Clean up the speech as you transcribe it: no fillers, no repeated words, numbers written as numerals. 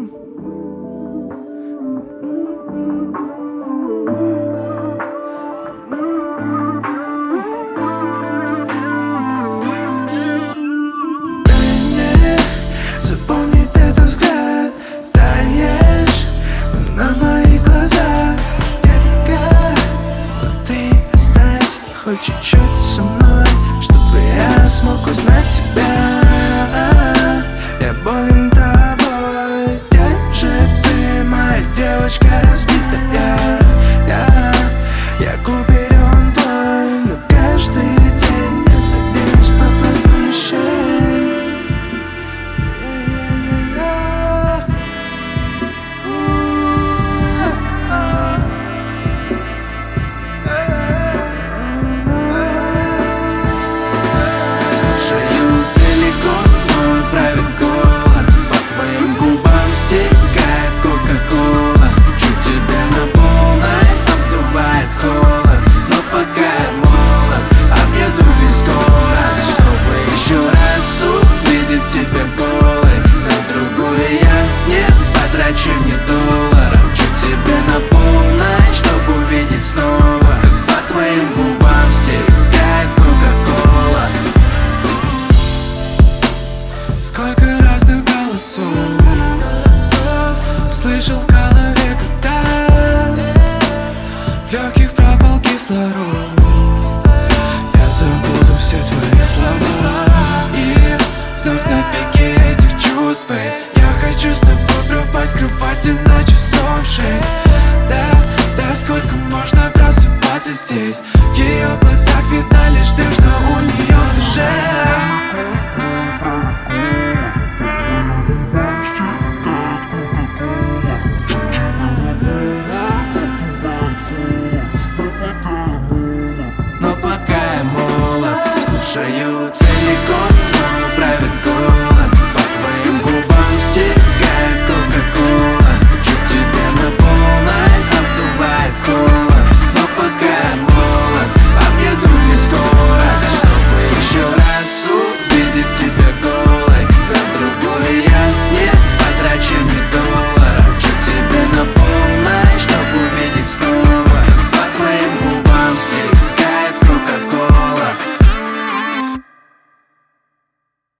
Запомнить этот взгляд, таешь на моих глазах, детка. Ты останься хоть чуть-чуть со мной, чтобы я смог узнать тебя. Я болен тобой, где же ты, моя девочка разбитая? Я куперен твой, но каждый день я надеюсь попасть в мишень. Скушаю целиком, мой правит голод. По твоим губам стекает кока-кола. Чуть тебя на полной обдувает холод. Но пока я молод, объеду весь город, чтобы еще раз увидеть тебя голой. На другую я не потрачу ни доллара. Чуть тебя на полной, чтобы увидеть снова, как по твоим губам стекает кока-кола. Сколько разных голосов слышал в голове, когда в легких пропал кислород. Я забуду все твои слова и вновь на пике этих чувств, babe. Я хочу с тобой пропасть в кровати на часов 6. Да, сколько можно просыпаться здесь? В ее глазах видно лишь дым, что у нее в душе. Но пока я молод, скушаю целиком